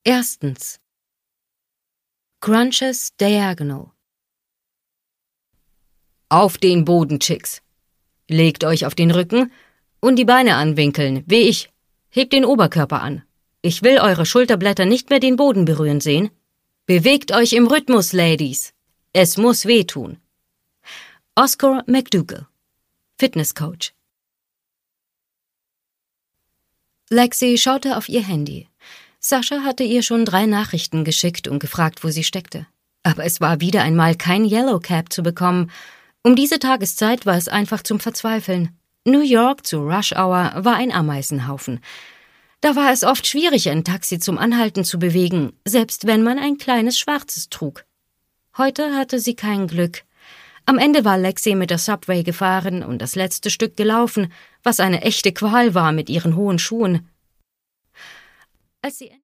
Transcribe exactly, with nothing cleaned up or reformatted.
Erstens. Crunches Diagonal. Auf den Boden, Chicks. Legt euch auf den Rücken und die Beine anwinkeln, wie ich. Hebt den Oberkörper an. Ich will eure Schulterblätter nicht mehr den Boden berühren sehen. Bewegt euch im Rhythmus, Ladies. Es muss wehtun. Oscar McDougall, Fitnesscoach. Lexi schaute auf ihr Handy. Sascha hatte ihr schon drei Nachrichten geschickt und gefragt, wo sie steckte. Aber es war wieder einmal kein Yellow Cab zu bekommen. Um diese Tageszeit war es einfach zum Verzweifeln. New York zu Rush Hour war ein Ameisenhaufen. Da war es oft schwierig, ein Taxi zum Anhalten zu bewegen, selbst wenn man ein kleines Schwarzes trug. Heute hatte sie kein Glück. Am Ende war Lexi mit der Subway gefahren und das letzte Stück gelaufen, was eine echte Qual war mit ihren hohen Schuhen. Als sie